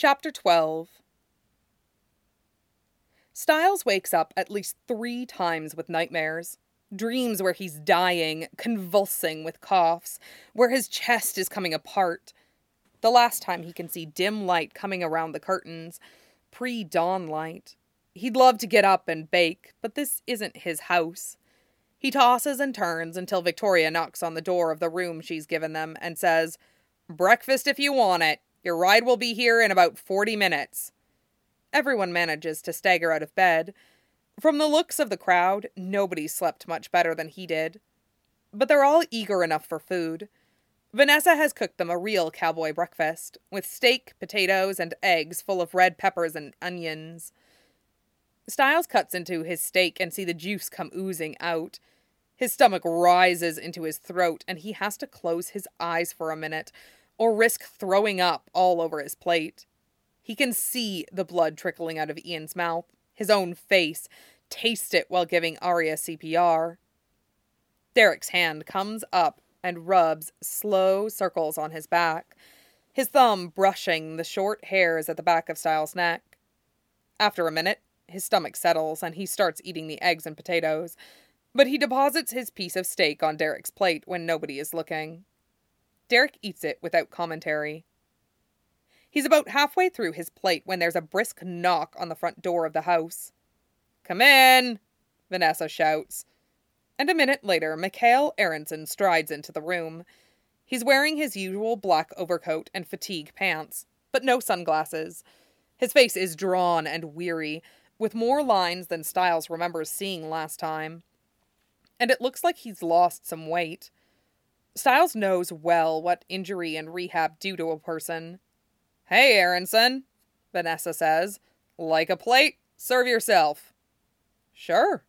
Chapter 12. Stiles wakes up at least 3 times with nightmares. Dreams where he's dying, convulsing with coughs, where his chest is coming apart. The last time he can see dim light coming around the curtains, pre-dawn light. He'd love to get up and bake, but this isn't his house. He tosses and turns until Victoria knocks on the door of the room she's given them and says, "Breakfast if you want it. Your ride will be here in about 40 minutes. Everyone manages to stagger out of bed. From the looks of the crowd, nobody slept much better than he did. But they're all eager enough for food. Vanessa has cooked them a real cowboy breakfast, with steak, potatoes, and eggs full of red peppers and onions. Stiles cuts into his steak and see the juice come oozing out. His stomach rises into his throat, and he has to close his eyes for a minute, or risk throwing up all over his plate. He can see the blood trickling out of Ian's mouth, his own face, taste it while giving Arya CPR. Derek's hand comes up and rubs slow circles on his back, his thumb brushing the short hairs at the back of Stiles' neck. After a minute, his stomach settles and he starts eating the eggs and potatoes, but he deposits his piece of steak on Derek's plate when nobody is looking. Derek eats it without commentary. He's about halfway through his plate when there's a brisk knock on the front door of the house. "Come in," Vanessa shouts. And a minute later, Mikael Aronson strides into the room. He's wearing his usual black overcoat and fatigue pants, but no sunglasses. His face is drawn and weary, with more lines than Stiles remembers seeing last time. And it looks like he's lost some weight. Stiles knows well what injury and rehab do to a person. "Hey, Aronson," Vanessa says. "Like a plate? Serve yourself." "Sure."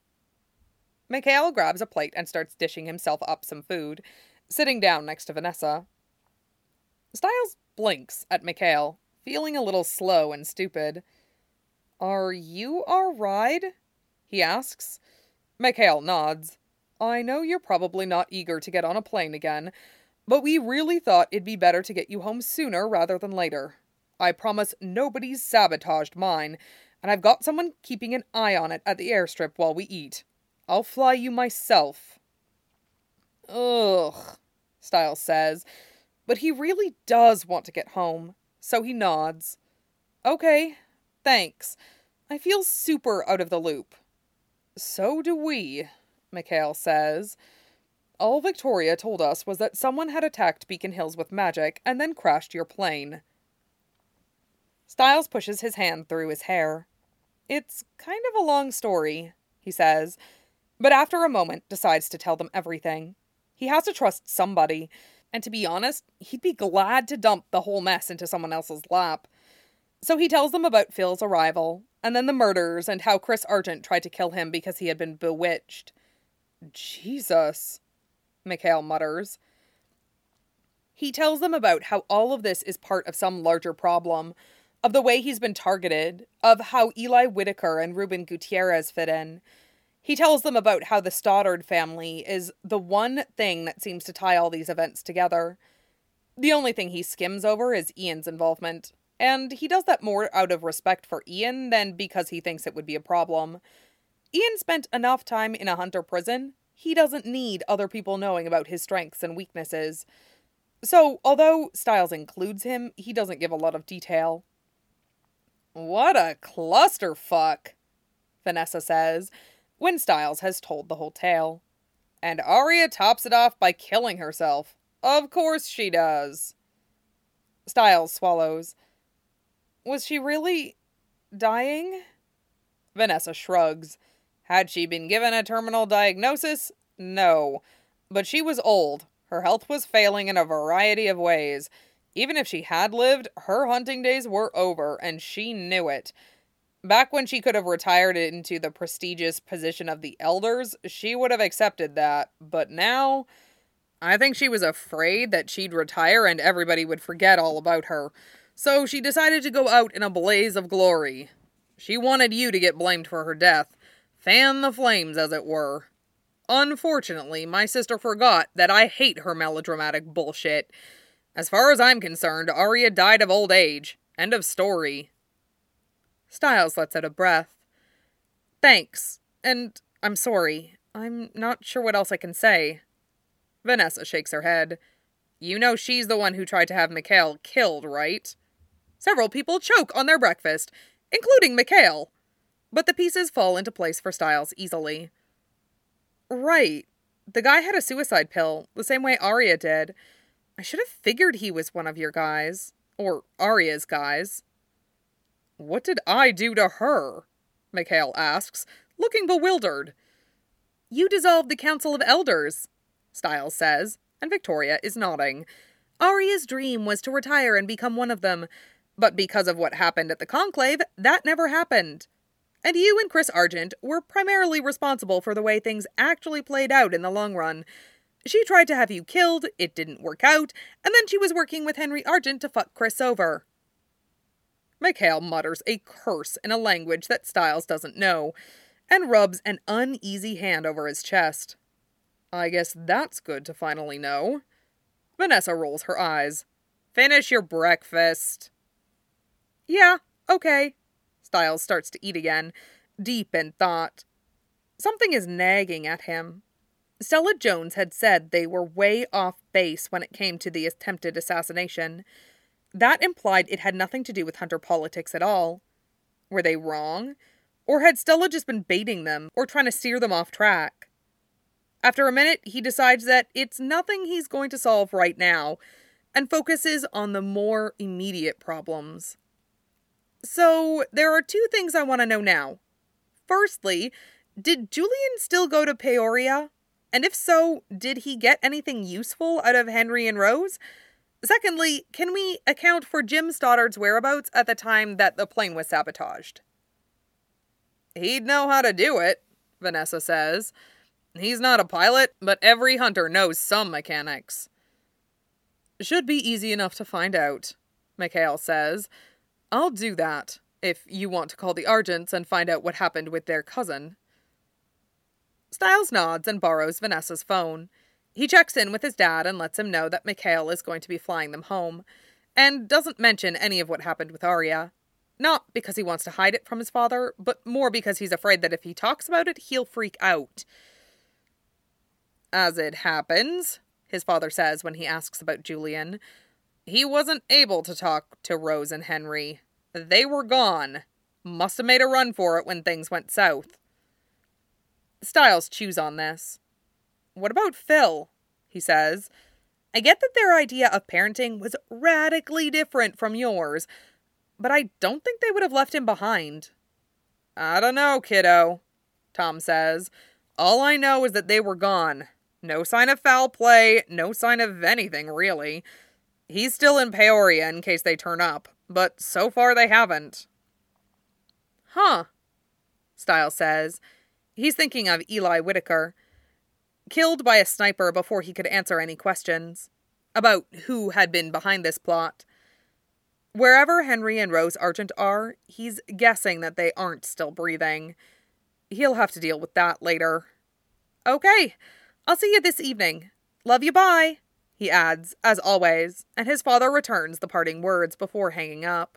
Mikael grabs a plate and starts dishing himself up some food, sitting down next to Vanessa. Stiles blinks at Mikael, feeling a little slow and stupid. "Are you our ride?" he asks. Mikael nods. "I know you're probably not eager to get on a plane again, but we really thought it'd be better to get you home sooner rather than later. I promise nobody's sabotaged mine, and I've got someone keeping an eye on it at the airstrip while we eat. I'll fly you myself." "Ugh," Stiles says, but he really does want to get home, so he nods. "Okay, thanks. I feel super out of the loop." "So do we," Mikael says. "All Victoria told us was that someone had attacked Beacon Hills with magic and then crashed your plane." Stiles pushes his hand through his hair. "It's kind of a long story," he says, but after a moment decides to tell them everything. He has to trust somebody, and to be honest, he'd be glad to dump the whole mess into someone else's lap. So he tells them about Phil's arrival, and then the murders, and how Chris Argent tried to kill him because he had been bewitched. "Jesus," Mikael mutters. He tells them about how all of this is part of some larger problem, of the way he's been targeted, of how Eli Whitaker and Ruben Gutierrez fit in. He tells them about how the Stoddard family is the one thing that seems to tie all these events together. The only thing he skims over is Ian's involvement, and he does that more out of respect for Ian than because he thinks it would be a problem. Ian spent enough time in a Hunter prison. He doesn't need other people knowing about his strengths and weaknesses. So, although Stiles includes him, he doesn't give a lot of detail. "What a clusterfuck," Vanessa says, when Stiles has told the whole tale. "And Arya tops it off by killing herself. Of course she does." Stiles swallows. "Was she really dying?" Vanessa shrugs. "Had she been given a terminal diagnosis? No. But she was old. Her health was failing in a variety of ways. Even if she had lived, her hunting days were over, and she knew it. Back when she could have retired into the prestigious position of the Elders, she would have accepted that. But now, I think she was afraid that she'd retire and everybody would forget all about her. So she decided to go out in a blaze of glory. She wanted you to get blamed for her death. Fan the flames, as it were. Unfortunately, my sister forgot that I hate her melodramatic bullshit. As far as I'm concerned, Arya died of old age. End of story. Stiles lets out a breath. Thanks, and I'm sorry. I'm not sure what else I can say. Vanessa shakes her head. You know she's the one who tried to have Mikhail killed, right? Several people choke on their breakfast, including Mikhail. But the pieces fall into place for Stiles easily. Right. The guy had a suicide pill, the same way Arya did. I should have figured he was one of your guys. Or Arya's guys. What did I do to her? Mikhail asks, looking bewildered. You dissolved the Council of Elders, Stiles says, and Victoria is nodding. Arya's dream was to retire and become one of them, but because of what happened at the Conclave, that never happened. And you and Chris Argent were primarily responsible for the way things actually played out in the long run. She tried to have you killed, it didn't work out, and then she was working with Henry Argent to fuck Chris over. Mikhail mutters a curse in a language that Stiles doesn't know, and rubs an uneasy hand over his chest. I guess that's good to finally know. Vanessa rolls her eyes. Finish your breakfast. Yeah, okay. Stiles starts to eat again, deep in thought. Something is nagging at him. Stella Jones had said they were way off base when it came to the attempted assassination. That implied it had nothing to do with Hunter politics at all. Were they wrong? Or had Stella just been baiting them, or trying to steer them off track? After a minute, he decides that it's nothing he's going to solve right now, and focuses on the more immediate problems. So, there are two things I want to know now. Firstly, did Julian still go to Peoria? And if so, did he get anything useful out of Henry and Rose? Secondly, can we account for Jim Stoddard's whereabouts at the time that the plane was sabotaged? He'd know how to do it, Vanessa says. He's not a pilot, but every hunter knows some mechanics. Should be easy enough to find out, Mikhail says. I'll do that, if you want to call the Argents and find out what happened with their cousin. Stiles nods and borrows Vanessa's phone. He checks in with his dad and lets him know that Mikhail is going to be flying them home, and doesn't mention any of what happened with Arya. Not because he wants to hide it from his father, but more because he's afraid that if he talks about it, he'll freak out. As it happens, his father says when he asks about Julian, he wasn't able to talk to Rose and Henry. They were gone. Must have made a run for it when things went south. Stiles chews on this. What about Phil? He says. I get that their idea of parenting was radically different from yours, but I don't think they would have left him behind. I don't know, kiddo, Tom says. All I know is that they were gone. No sign of foul play, no sign of anything, really. He's still in Peoria in case they turn up, but so far they haven't. Huh, Stiles says. He's thinking of Eli Whitaker. Killed by a sniper before he could answer any questions. About who had been behind this plot. Wherever Henry and Rose Argent are, he's guessing that they aren't still breathing. He'll have to deal with that later. Okay, I'll see you this evening. Love you, bye, he adds, as always, and his father returns the parting words before hanging up.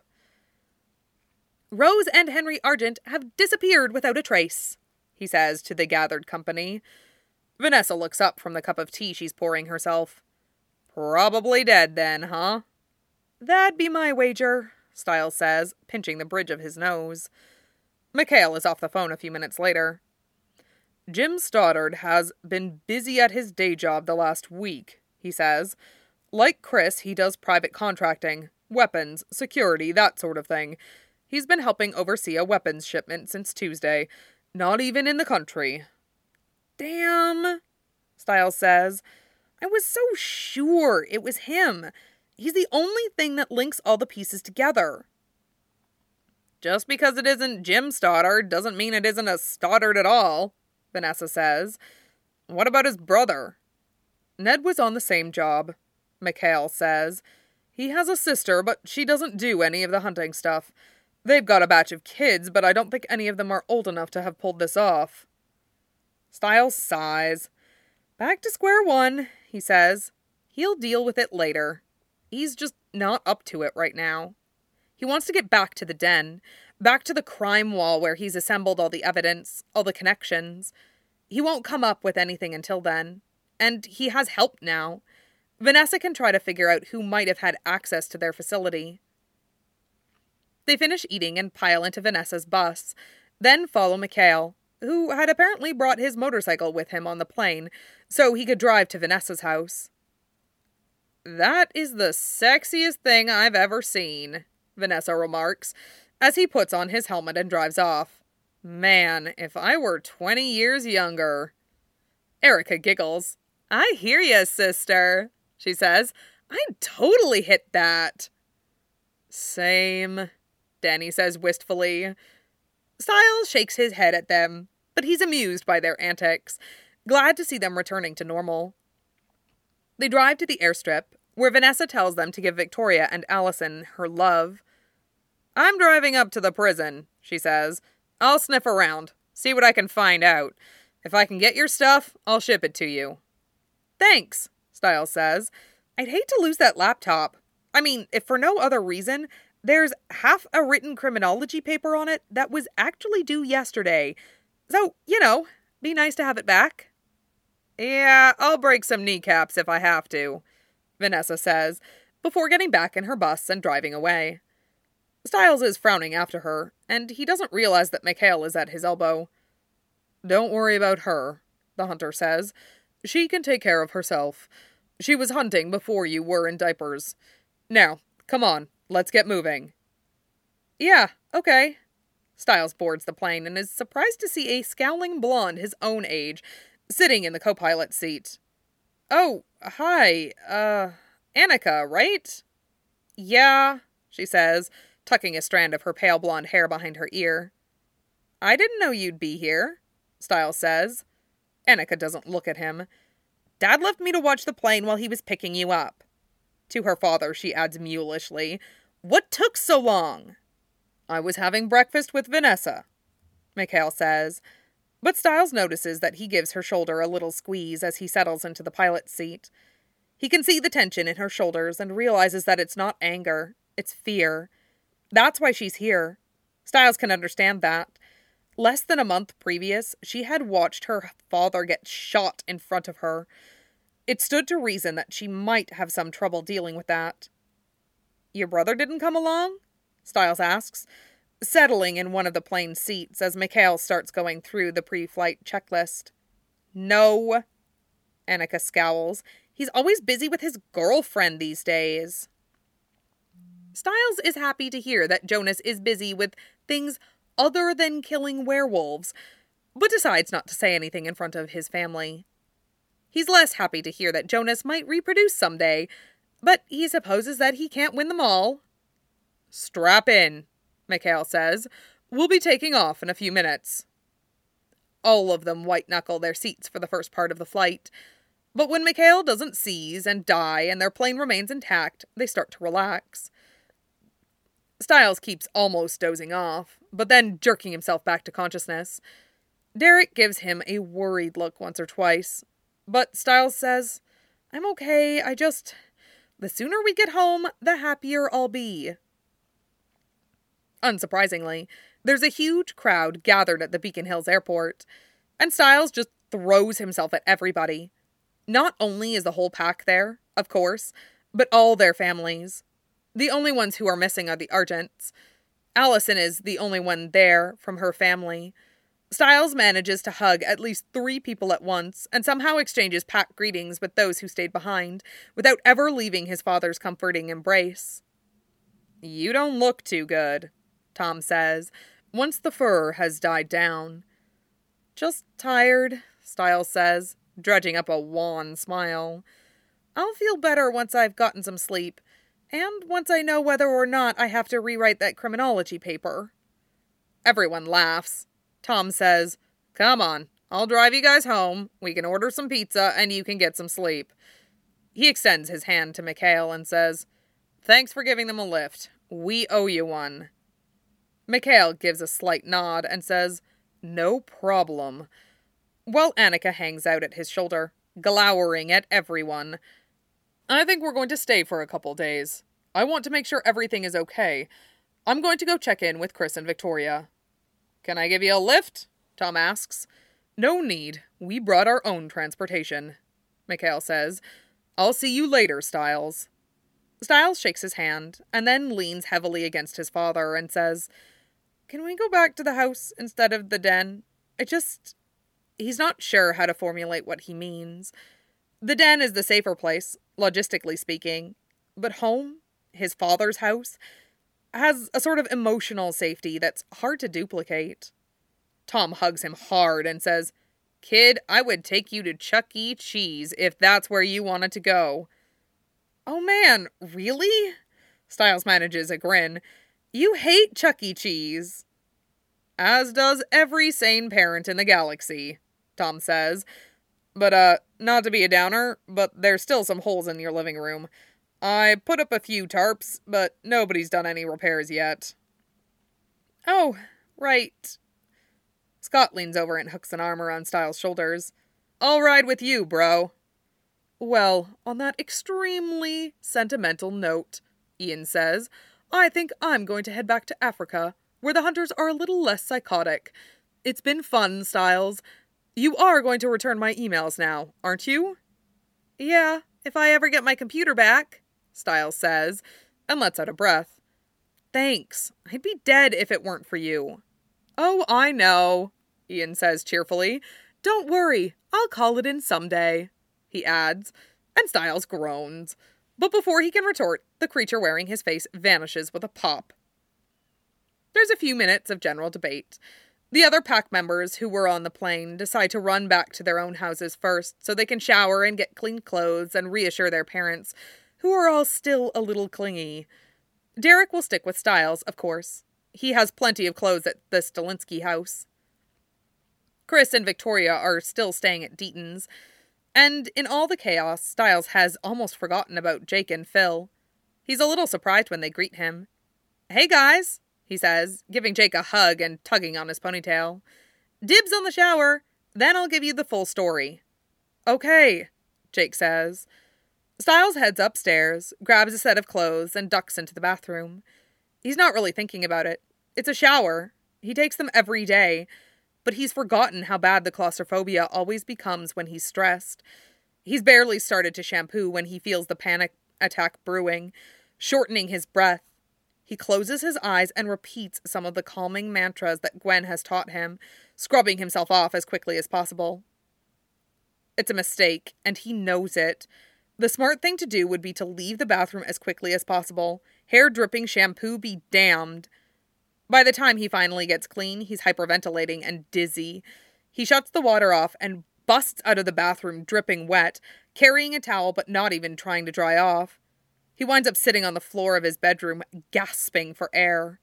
Rose and Henry Argent have disappeared without a trace, he says to the gathered company. Vanessa looks up from the cup of tea she's pouring herself. Probably dead then, huh? That'd be my wager, Stiles says, pinching the bridge of his nose. Mikhail is off the phone a few minutes later. Jim Stoddard has been busy at his day job the last week, he says. Like Chris, he does private contracting, weapons, security, that sort of thing. He's been helping oversee a weapons shipment since Tuesday. Not even in the country. Damn, Stiles says. I was so sure it was him. He's the only thing that links all the pieces together. Just because it isn't Jim Stoddard doesn't mean it isn't a Stoddard at all, Vanessa says. What about his brother? Ned was on the same job, Mikhail says. He has a sister, but she doesn't do any of the hunting stuff. They've got a batch of kids, but I don't think any of them are old enough to have pulled this off. Stiles sighs. Back to square one, he says. He'll deal with it later. He's just not up to it right now. He wants to get back to the den, back to the crime wall where he's assembled all the evidence, all the connections. He won't come up with anything until then. And he has help now. Vanessa can try to figure out who might have had access to their facility. They finish eating and pile into Vanessa's bus, then follow Mikhail, who had apparently brought his motorcycle with him on the plane so he could drive to Vanessa's house. "That is the sexiest thing I've ever seen," Vanessa remarks, as he puts on his helmet and drives off. "Man, if I were 20 years younger." Erica giggles. "I hear ya, sister," she says. "I'd totally hit that." "Same," Danny says wistfully. Stiles shakes his head at them, but he's amused by their antics, glad to see them returning to normal. They drive to the airstrip, where Vanessa tells them to give Victoria and Allison her love. "I'm driving up to the prison," she says. "I'll sniff around, see what I can find out. If I can get your stuff, I'll ship it to you." "Thanks," Stiles says. "I'd hate to lose that laptop. I mean, if for no other reason, there's half a written criminology paper on it that was actually due yesterday. So, be nice to have it back." "Yeah, I'll break some kneecaps if I have to," Vanessa says, before getting back in her bus and driving away. Stiles is frowning after her, and he doesn't realize that Mikhail is at his elbow. "Don't worry about her," the hunter says. "She can take care of herself. She was hunting before you were in diapers. Now, come on, let's get moving." "Yeah, okay." Stiles boards the plane and is surprised to see a scowling blonde his own age sitting in the co-pilot seat. "Oh, hi, Annika, right?" "Yeah," she says, tucking a strand of her pale blonde hair behind her ear. "I didn't know you'd be here," Stiles says. Annika doesn't look at him. "Dad left me to watch the plane while he was picking you up." To her father, she adds mulishly, "What took so long?" "I was having breakfast with Vanessa," Mikhail says. But Stiles notices that he gives her shoulder a little squeeze as he settles into the pilot's seat. He can see the tension in her shoulders and realizes that it's not anger, it's fear. That's why she's here. Stiles can understand that. Less than a month previous, she had watched her father get shot in front of her. It stood to reason that she might have some trouble dealing with that. "Your brother didn't come along?" Stiles asks, settling in one of the plane's seats as Mikhail starts going through the pre-flight checklist. "No." Annika scowls. "He's always busy with his girlfriend these days." Stiles is happy to hear that Jonas is busy with things other than killing werewolves, but decides not to say anything in front of his family. He's less happy to hear that Jonas might reproduce someday, but he supposes that he can't win them all. "Strap in," Mikhail says. "We'll be taking off in a few minutes." All of them white-knuckle their seats for the first part of the flight, but when Mikhail doesn't seize and die and their plane remains intact, they start to relax. Stiles keeps almost dozing off, but then jerking himself back to consciousness. Derek gives him a worried look once or twice, but Stiles says, "I'm okay, the sooner we get home, the happier I'll be." Unsurprisingly, there's a huge crowd gathered at the Beacon Hills airport, and Stiles just throws himself at everybody. Not only is the whole pack there, of course, but all their families. The only ones who are missing are the Argents. Allison is the only one there from her family. Stiles manages to hug at least 3 people at once, and somehow exchanges packed greetings with those who stayed behind, without ever leaving his father's comforting embrace. "You don't look too good," Tom says, once the fur has died down. "Just tired," Stiles says, dredging up a wan smile. "I'll feel better once I've gotten some sleep, and once I know whether or not I have to rewrite that criminology paper." Everyone laughs. Tom says, "Come on, I'll drive you guys home, we can order some pizza, and you can get some sleep." He extends his hand to Mikhail and says, "Thanks for giving them a lift. We owe you one." Mikhail gives a slight nod and says, "No problem," while Annika hangs out at his shoulder, glowering at everyone. "I think we're going to stay for a couple days. I want to make sure everything is okay. I'm going to go check in with Chris and Victoria. Can I give you a lift? Tom asks. No need. We brought our own transportation, Mikhail says. I'll see you later, Stiles. Stiles shakes his hand, and then leans heavily against his father and says, Can we go back to the house instead of the den? He's not sure how to formulate what he means. The den is the safer place, logistically speaking, but home, his father's house, has a sort of emotional safety that's hard to duplicate. Tom hugs him hard and says, Kid, I would take you to Chuck E. Cheese if that's where you wanted to go. Oh man, really? Stiles manages a grin. You hate Chuck E. Cheese. As does every sane parent in the galaxy, Tom says. But, not to be a downer, but there's still some holes in your living room. I put up a few tarps, but nobody's done any repairs yet. Oh, right. Scott leans over and hooks an arm around Stiles' shoulders. I'll ride with you, bro. Well, on that extremely sentimental note, Ian says, I think I'm going to head back to Africa, where the hunters are a little less psychotic. It's been fun, Stiles. You are going to return my emails now, aren't you? Yeah, if I ever get my computer back, Stiles says, and lets out a breath. Thanks. I'd be dead if it weren't for you. Oh, I know, Ian says cheerfully. Don't worry, I'll call it in someday, he adds, and Stiles groans. But before he can retort, the creature wearing his face vanishes with a pop. There's a few minutes of general debate. The other pack members who were on the plane decide to run back to their own houses first so they can shower and get clean clothes and reassure their parents, who are all still a little clingy. Derek will stick with Stiles, of course. He has plenty of clothes at the Stalinsky house. Chris and Victoria are still staying at Deaton's, and in all the chaos, Stiles has almost forgotten about Jake and Phil. He's a little surprised when they greet him. Hey guys, he says, giving Jake a hug and tugging on his ponytail. Dibs on the shower, then I'll give you the full story. Okay, Jake says. Stiles heads upstairs, grabs a set of clothes, and ducks into the bathroom. He's not really thinking about it. It's a shower. He takes them every day, but he's forgotten how bad the claustrophobia always becomes when he's stressed. He's barely started to shampoo when he feels the panic attack brewing, shortening his breath. He closes his eyes and repeats some of the calming mantras that Gwen has taught him, scrubbing himself off as quickly as possible. It's a mistake, and he knows it. The smart thing to do would be to leave the bathroom as quickly as possible. Hair-dripping shampoo be damned. By the time he finally gets clean, he's hyperventilating and dizzy. He shuts the water off and busts out of the bathroom dripping wet, carrying a towel but not even trying to dry off. He winds up sitting on the floor of his bedroom, gasping for air.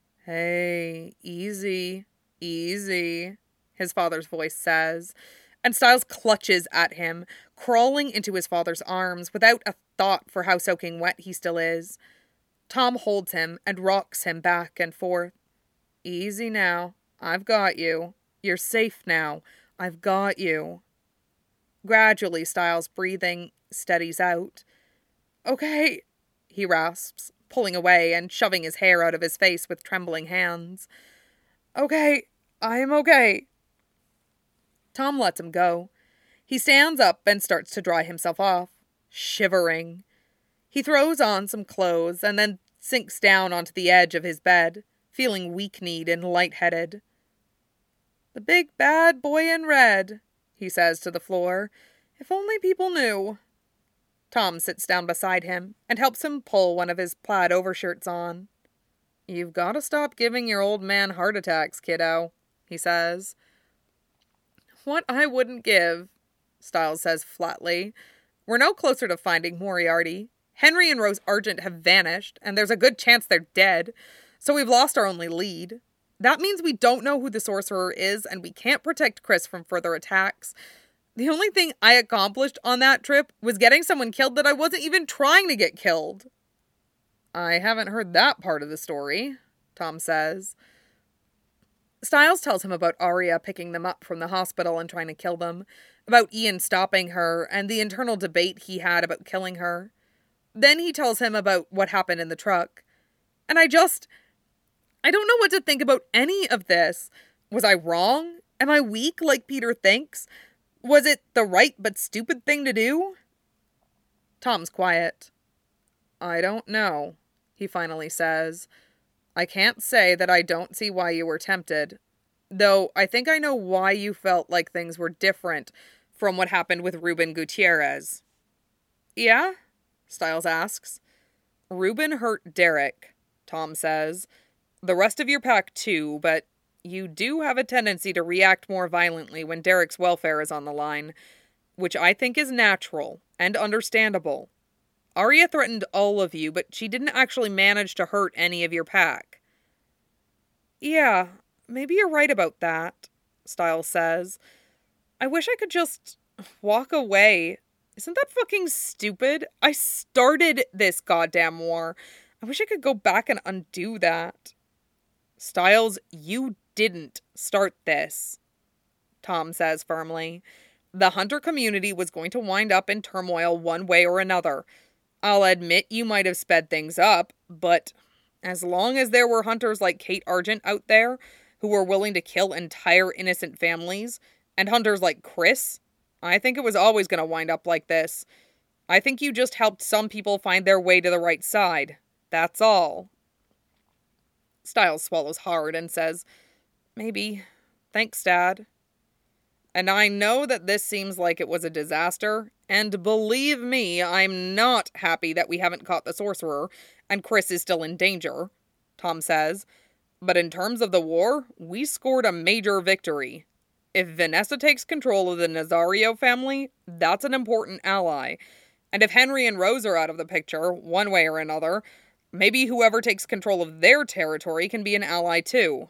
Hey, easy, easy, his father's voice says, and Stiles clutches at him, crawling into his father's arms without a thought for how soaking wet he still is. Tom holds him and rocks him back and forth. Easy now. I've got you. You're safe now. I've got you. Gradually, Stiles' breathing steadies out. Okay, he rasps, pulling away and shoving his hair out of his face with trembling hands. Okay, I am okay. Tom lets him go. He stands up and starts to dry himself off, shivering. He throws on some clothes and then sinks down onto the edge of his bed, feeling weak-kneed and lightheaded. The big bad boy in red, he says to the floor. If only people knew. Tom sits down beside him and helps him pull one of his plaid overshirts on. You've got to stop giving your old man heart attacks, kiddo, he says. What I wouldn't give, Stiles says flatly. We're no closer to finding Moriarty. Henry and Rose Argent have vanished, and there's a good chance they're dead, so we've lost our only lead. That means we don't know who the sorcerer is, and we can't protect Chris from further attacks. The only thing I accomplished on that trip was getting someone killed that I wasn't even trying to get killed. I haven't heard that part of the story, Tom says. Stiles tells him about Arya picking them up from the hospital and trying to kill them, about Ian stopping her, and the internal debate he had about killing her. Then he tells him about what happened in the truck. And I don't know what to think about any of this. Was I wrong? Am I weak like Peter thinks? Was it the right but stupid thing to do? Tom's quiet. I don't know, he finally says. I can't say that I don't see why you were tempted. Though I think I know why you felt like things were different from what happened with Ruben Gutierrez. Yeah? Stiles asks. Ruben hurt Derek, Tom says. The rest of your pack too, but you do have a tendency to react more violently when Derek's welfare is on the line, which I think is natural and understandable. Arya threatened all of you, but she didn't actually manage to hurt any of your pack. Yeah, maybe you're right about that, Stiles says. I wish I could just walk away. Isn't that fucking stupid? I started this goddamn war. I wish I could go back and undo that. Stiles, you didn't start this, Tom says firmly. The hunter community was going to wind up in turmoil one way or another. I'll admit you might have sped things up, but as long as there were hunters like Kate Argent out there who were willing to kill entire innocent families, and hunters like Chris, I think it was always going to wind up like this. I think you just helped some people find their way to the right side. That's all. Stiles swallows hard and says, Maybe. Thanks, Dad. And I know that this seems like it was a disaster, and believe me, I'm not happy that we haven't caught the sorcerer, and Chris is still in danger, Tom says. But in terms of the war, we scored a major victory. If Vanessa takes control of the Nazario family, that's an important ally. And if Henry and Rose are out of the picture, one way or another, maybe whoever takes control of their territory can be an ally too.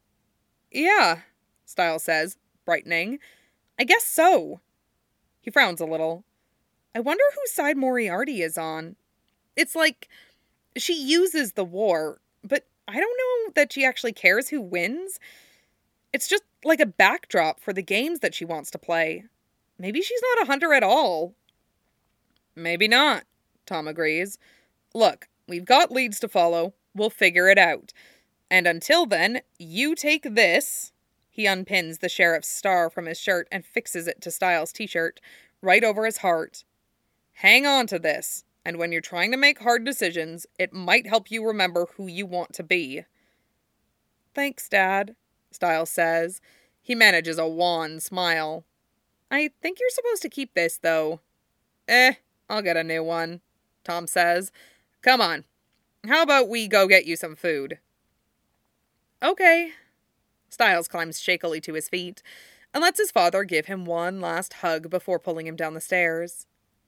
Yeah, Stiles says, brightening. I guess so. He frowns a little. I wonder whose side Moriarty is on. It's like, she uses the war, but I don't know that she actually cares who wins. It's just like a backdrop for the games that she wants to play. Maybe she's not a hunter at all. Maybe not, Tom agrees. Look, we've got leads to follow. We'll figure it out. And until then, you take this. He unpins the sheriff's star from his shirt and fixes it to Stiles' t-shirt, right over his heart. Hang on to this, and when you're trying to make hard decisions, it might help you remember who you want to be. Thanks, Dad, Stiles says. He manages a wan smile. I think you're supposed to keep this, though. I'll get a new one, Tom says. Come on. How about we go get you some food? Okay. Stiles climbs shakily to his feet and lets his father give him one last hug before pulling him down the stairs.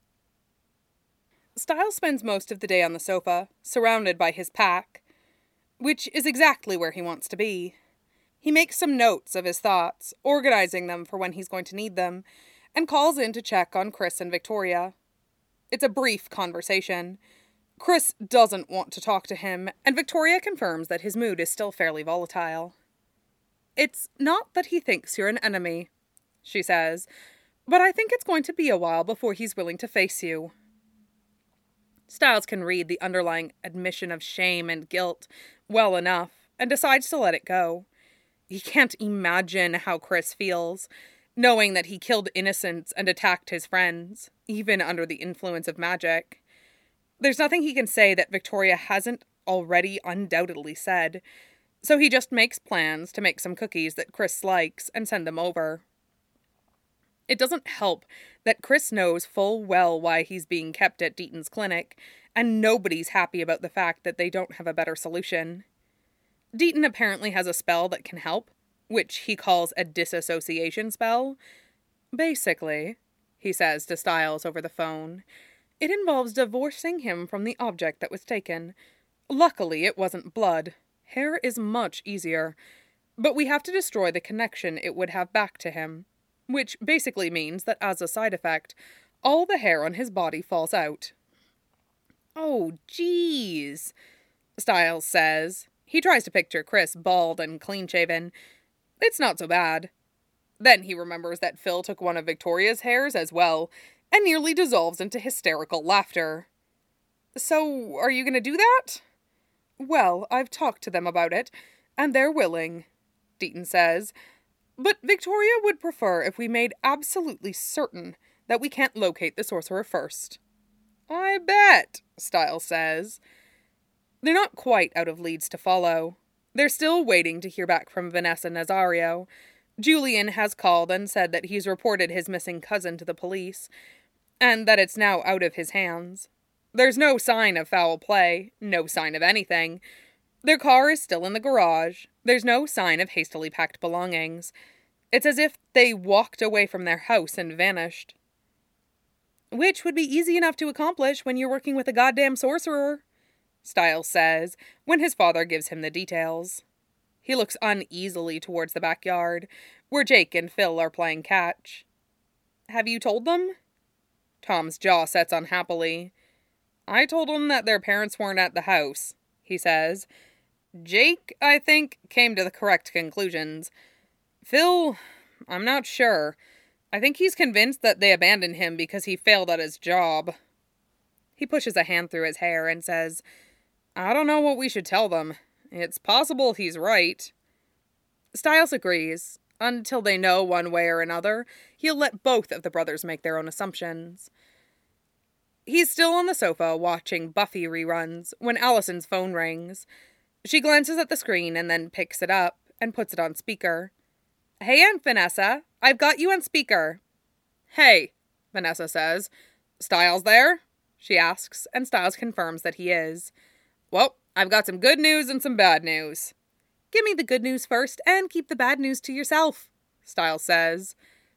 Stiles spends most of the day on the sofa, surrounded by his pack, which is exactly where he wants to be. He makes some notes of his thoughts, organizing them for when he's going to need them, and calls in to check on Chris and Victoria. It's a brief conversation. Chris doesn't want to talk to him, and Victoria confirms that his mood is still fairly volatile. It's not that he thinks you're an enemy, she says, but I think it's going to be a while before he's willing to face you. Stiles can read the underlying admission of shame and guilt well enough, and decides to let it go. He can't imagine how Chris feels, knowing that he killed innocents and attacked his friends, even under the influence of magic. There's nothing he can say that Victoria hasn't already undoubtedly said, so he just makes plans to make some cookies that Chris likes and send them over. It doesn't help that Chris knows full well why he's being kept at Deaton's clinic, and nobody's happy about the fact that they don't have a better solution. Deaton apparently has a spell that can help, which he calls a disassociation spell. Basically, he says to Stiles over the phone, it involves divorcing him from the object that was taken. Luckily, it wasn't blood. Hair is much easier, but we have to destroy the connection it would have back to him, which basically means that as a side effect, all the hair on his body falls out. Oh, geez, Stiles says. He tries to picture Chris bald and clean-shaven. It's not so bad. Then he remembers that Phil took one of Victoria's hairs as well, and nearly dissolves into hysterical laughter. So, are you going to do that? Well, I've talked to them about it, and they're willing, Deaton says. But Victoria would prefer if we made absolutely certain that we can't locate the sorcerer first. I bet, Styles says. They're not quite out of leads to follow. They're still waiting to hear back from Vanessa Nazario. Julian has called and said that he's reported his missing cousin to the police, and that it's now out of his hands. There's no sign of foul play, no sign of anything. Their car is still in the garage. There's no sign of hastily packed belongings. It's as if they walked away from their house and vanished. Which would be easy enough to accomplish when you're working with a goddamn sorcerer, Styles says, when his father gives him the details. He looks uneasily towards the backyard, where Jake and Phil are playing catch. Have you told them? Tom's jaw sets unhappily. I told them that their parents weren't at the house, he says. Jake, I think, came to the correct conclusions. Phil, I'm not sure. I think he's convinced that they abandoned him because he failed at his job. He pushes a hand through his hair and says, I don't know what we should tell them. It's possible he's right. Styles agrees. Until they know one way or another, he'll let both of the brothers make their own assumptions. He's still on the sofa watching Buffy reruns when Allison's phone rings. She glances at the screen and then picks it up and puts it on speaker. Hey, Aunt Vanessa, I've got you on speaker. Hey, Vanessa says. Styles there? She asks, and Styles confirms that he is. Well, I've got some good news and some bad news. Give me the good news first and keep the bad news to yourself, Styles says.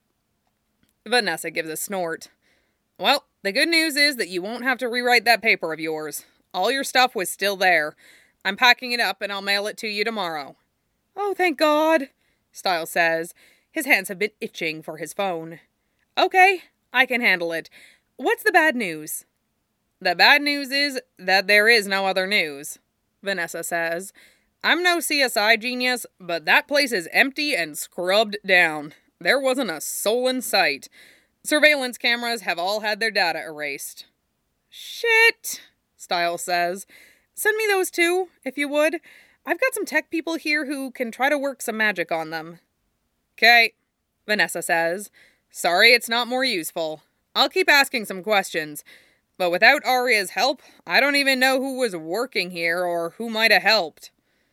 Vanessa gives a snort. Well, the good news is that you won't have to rewrite that paper of yours. All your stuff was still there. I'm packing it up and I'll mail it to you tomorrow. Oh, thank God, Styles says. His hands have been itching for his phone. Okay, I can handle it. What's the bad news? The bad news is that there is no other news, Vanessa says. I'm no CSI genius, but that place is empty and scrubbed down. There wasn't a soul in sight. Surveillance cameras have all had their data erased. Shit, Styles says. Send me those too, if you would. I've got some tech people here who can try to work some magic on them. Okay, Vanessa says. Sorry it's not more useful. I'll keep asking some questions. But without Aria's help, I don't even know who was working here or who might have helped.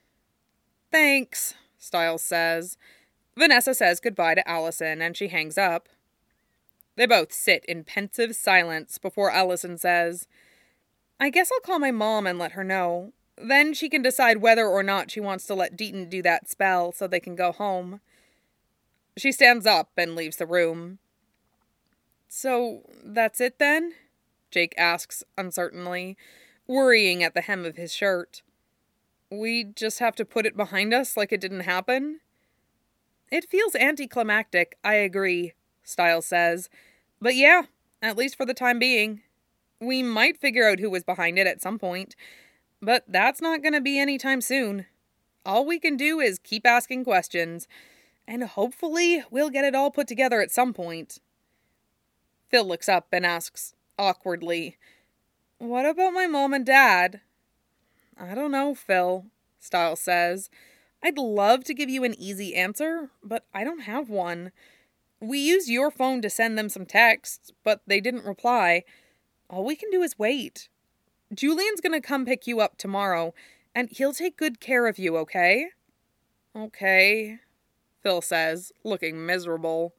Thanks, Styles says. Vanessa says goodbye to Allison and she hangs up. They both sit in pensive silence before Allison says, I guess I'll call my mom and let her know. Then she can decide whether or not she wants to let Deaton do that spell so they can go home. She stands up and leaves the room. So, that's it then? Jake asks uncertainly, worrying at the hem of his shirt. We just have to put it behind us like it didn't happen? It feels anticlimactic, I agree, Styles says. But yeah, at least for the time being. We might figure out who was behind it at some point, but that's not going to be anytime soon. All we can do is keep asking questions, and hopefully we'll get it all put together at some point. Phil looks up and asks, awkwardly, What about my mom and dad? I don't know, Phil, Styles says. I'd love to give you an easy answer, but I don't have one. We used your phone to send them some texts, but they didn't reply. All we can do is wait. Julian's gonna come pick you up tomorrow, and he'll take good care of you, okay? Okay, Phil says, looking miserable.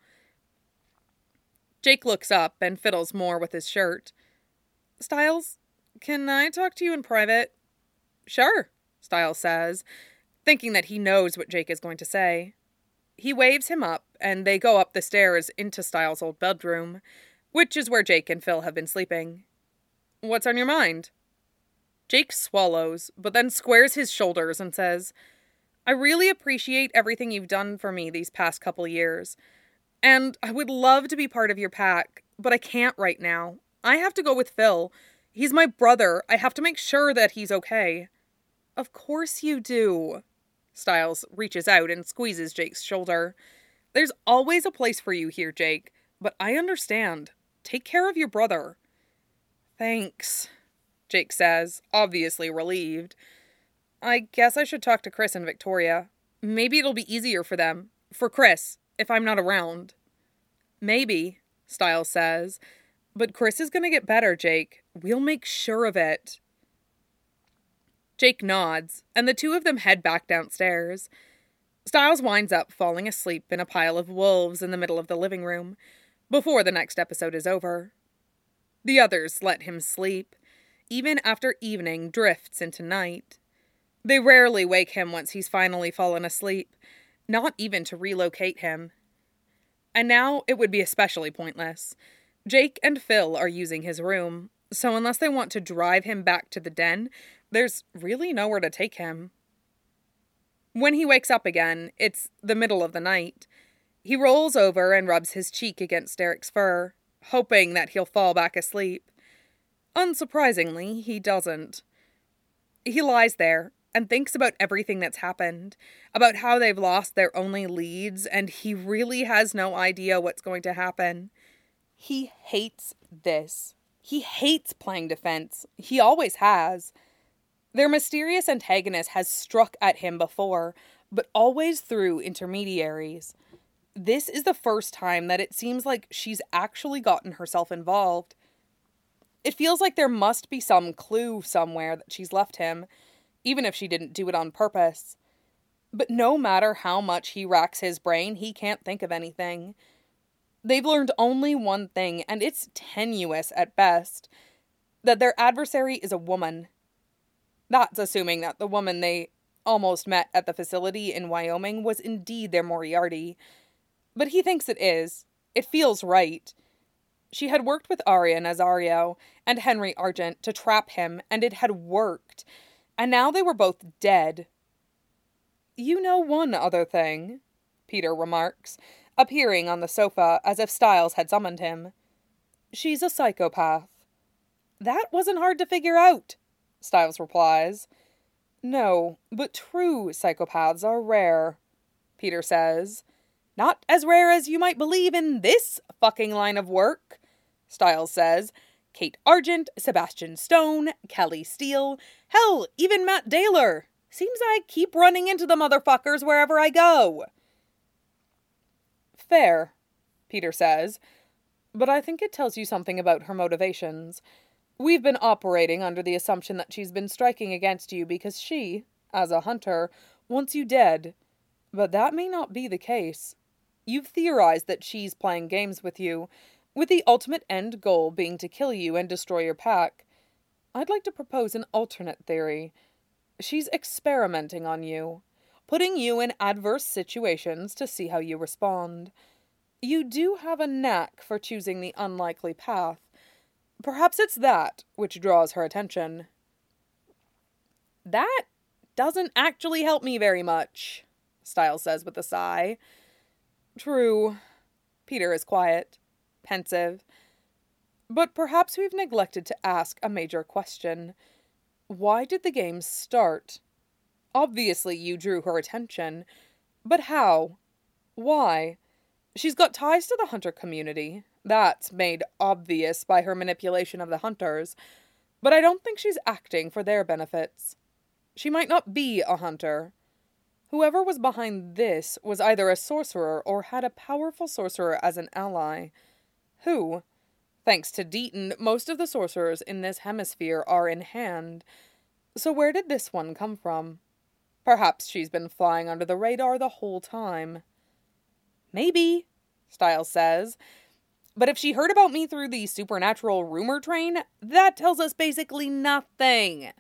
Jake looks up and fiddles more with his shirt. Styles, can I talk to you in private? Sure, Styles says, thinking that he knows what Jake is going to say. He waves him up, and they go up the stairs into Styles' old bedroom, which is where Jake and Phil have been sleeping. What's on your mind? Jake swallows, but then squares his shoulders and says, I really appreciate everything you've done for me these past couple years. And I would love to be part of your pack, but I can't right now. I have to go with Phil. He's my brother. I have to make sure that he's okay. Of course you do. Styles reaches out and squeezes Jake's shoulder. There's always a place for you here, Jake, but I understand. Take care of your brother. Thanks, Jake says, obviously relieved. I guess I should talk to Chris and Victoria. Maybe it'll be easier for them. For Chris, if I'm not around. Maybe, Stiles says. But Chris is going to get better, Jake. We'll make sure of it. Jake nods, and the two of them head back downstairs. Stiles winds up falling asleep in a pile of wolves in the middle of the living room, before the next episode is over. The others let him sleep, even after evening drifts into night. They rarely wake him once he's finally fallen asleep, not even to relocate him. And now it would be especially pointless. Jake and Phil are using his room, so unless they want to drive him back to the den, there's really nowhere to take him. When he wakes up again, it's the middle of the night. He rolls over and rubs his cheek against Derek's fur, hoping that he'll fall back asleep. Unsurprisingly, he doesn't. He lies there and thinks about everything that's happened, about how they've lost their only leads, and he really has no idea what's going to happen. He hates this. He hates playing defense. He always has. Their mysterious antagonist has struck at him before, but always through intermediaries. This is the first time that it seems like she's actually gotten herself involved. It feels like there must be some clue somewhere that she's left him, even if she didn't do it on purpose. But no matter how much he racks his brain, he can't think of anything. They've learned only one thing, and it's tenuous at best, that their adversary is a woman. That's assuming that the woman they almost met at the facility in Wyoming was indeed their Moriarty. But he thinks it is. It feels right. She had worked with Arya Nazario and Henry Argent to trap him, and it had worked. And now they were both dead. "You know one other thing," Peter remarks, appearing on the sofa as if Stiles had summoned him. "She's a psychopath." "That wasn't hard to figure out," Stiles replies. "No, but true psychopaths are rare," Peter says. "Not as rare as you might believe in this fucking line of work," Stiles says. "Kate Argent, Sebastian Stone, Kelly Steele, hell, even Matt Daler. Seems I keep running into the motherfuckers wherever I go." "Fair," Peter says, "but I think it tells you something about her motivations. We've been operating under the assumption that she's been striking against you because she, as a hunter, wants you dead. But that may not be the case. You've theorized that she's playing games with you, with the ultimate end goal being to kill you and destroy your pack. I'd like to propose an alternate theory. She's experimenting on you, putting you in adverse situations to see how you respond. You do have a knack for choosing the unlikely path. Perhaps it's that which draws her attention." "That doesn't actually help me very much," Stiles says with a sigh. "True." Peter is quiet, pensive. "But perhaps we've neglected to ask a major question. Why did the games start? Obviously you drew her attention. But how? Why? She's got ties to the hunter community. That's made obvious by her manipulation of the hunters. But I don't think she's acting for their benefits. She might not be a hunter. Whoever was behind this was either a sorcerer or had a powerful sorcerer as an ally. Who? Thanks to Deaton, most of the sorcerers in this hemisphere are in hand. So where did this one come from? Perhaps she's been flying under the radar the whole time." "Maybe," Stiles says. "But if she heard about me through the supernatural rumor train, that tells us basically nothing."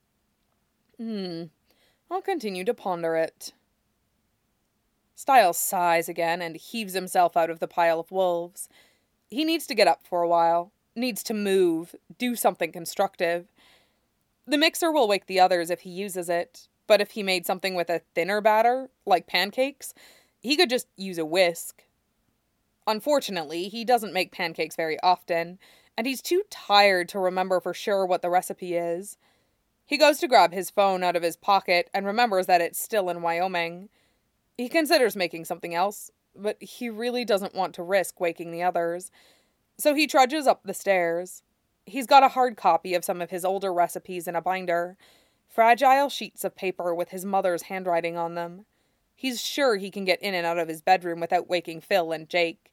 I'll continue to ponder it." Stiles sighs again and heaves himself out of the pile of wolves. He needs to get up for a while, needs to move, do something constructive. The mixer will wake the others if he uses it, but if he made something with a thinner batter, like pancakes, he could just use a whisk. Unfortunately, he doesn't make pancakes very often, and he's too tired to remember for sure what the recipe is. He goes to grab his phone out of his pocket and remembers that it's still in Wyoming. He considers making something else, but he really doesn't want to risk waking the others. So he trudges up the stairs. He's got a hard copy of some of his older recipes in a binder. Fragile sheets of paper with his mother's handwriting on them. He's sure he can get in and out of his bedroom without waking Phil and Jake.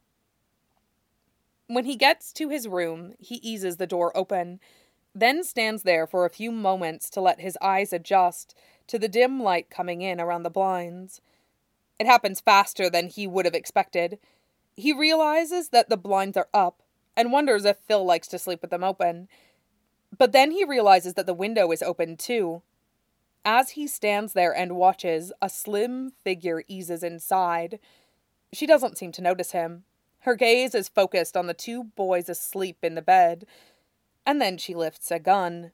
When he gets to his room, he eases the door open, then stands there for a few moments to let his eyes adjust to the dim light coming in around the blinds. It happens faster than he would have expected. He realizes that the blinds are up and wonders if Phil likes to sleep with them open. But then he realizes that the window is open too. As he stands there and watches, a slim figure eases inside. She doesn't seem to notice him. Her gaze is focused on the two boys asleep in the bed. And then she lifts a gun.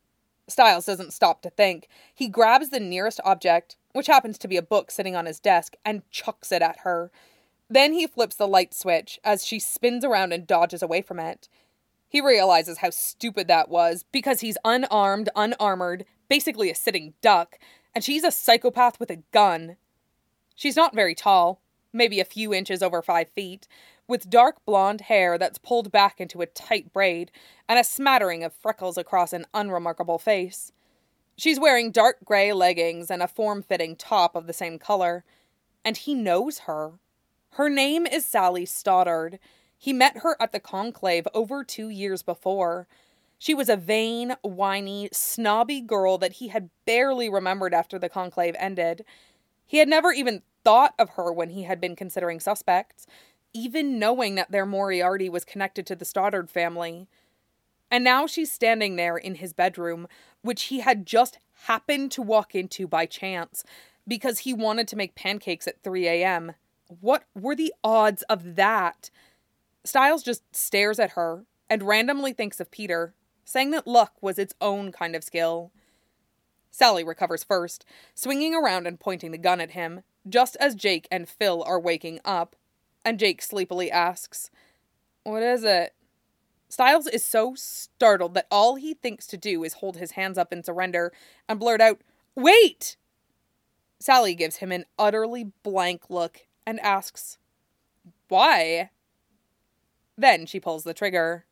Stiles doesn't stop to think. He grabs the nearest object, which happens to be a book sitting on his desk, and chucks it at her. Then he flips the light switch as she spins around and dodges away from it. He realizes how stupid that was, because he's unarmed, unarmored, basically a sitting duck, and she's a psychopath with a gun. She's not very tall, maybe a few inches over 5 feet, with dark blonde hair that's pulled back into a tight braid, and a smattering of freckles across an unremarkable face. She's wearing dark gray leggings and a form-fitting top of the same color, and he knows her. Her name is Sally Stoddard. He met her at the Conclave over 2 years before. She was a vain, whiny, snobby girl that he had barely remembered after the Conclave ended. He had never even thought of her when he had been considering suspects, even knowing that their Moriarty was connected to the Stoddard family. And now she's standing there in his bedroom, which he had just happened to walk into by chance, because he wanted to make pancakes at 3 a.m. What were the odds of that? Stiles just stares at her and randomly thinks of Peter, saying that luck was its own kind of skill. Sally recovers first, swinging around and pointing the gun at him, just as Jake and Phil are waking up, and Jake sleepily asks, "What is it?" Stiles is so startled that all he thinks to do is hold his hands up in surrender and blurt out, "Wait!" Sally gives him an utterly blank look and asks, "Why?" Then she pulls the trigger.